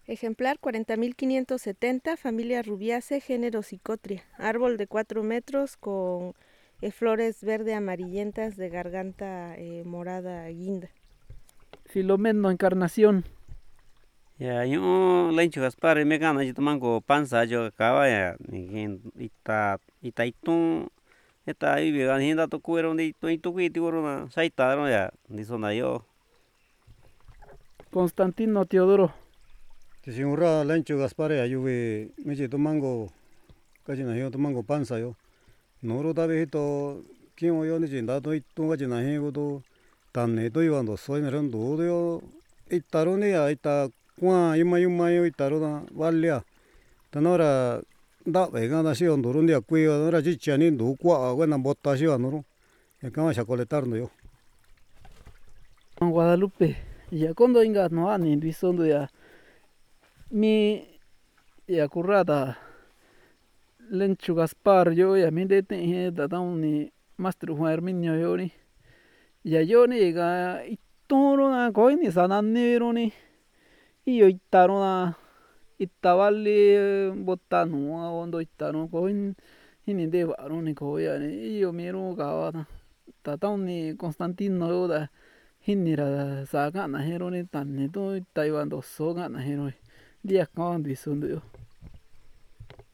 Ejemplar 40.570, familia Rubiaceae, género Psicotria. Árbol de 4 metros con flores verde amarillentas de garganta morada guinda. Filomeno Encarnación. Ya, yo Lencho Gaspar, me gana yo tomango panza yo acaba ya, ni ita itu, esta ahí me gana to cuero ni to itu que tiuro na, saita no ya, ni zona yo. Constantino Teodoro. Tisinurra Lencho Gaspar ayuve meche tomango kachina yo tomango panza yo. Noro tabe hito kimo yo ni chinda to itu kachina hego to tane to llevando soy merando yo itaro ne ya ita kwa yuma yo itaro na valia. Tanora da vega na si ondoro ni akui ora chichani ndu kwa buena bota si anoro. Acaba chacoletarno yo. Guadalupe. Ya cuando inga no ani bisondo ya mi ya currada Lencho Gaspar yo ya mi de te da ni Maestro Juan Herminio yo ni ya yo ni ga itoro na koi ni sananero ni y yo itaro na itabali botano ondo itaro koi ni de varo ni koi ya ni y yo miro ga ta ni Constantino yo da hinira sa gana hero ni tan ni to taiwan do so gana hero dia kan bisondo yo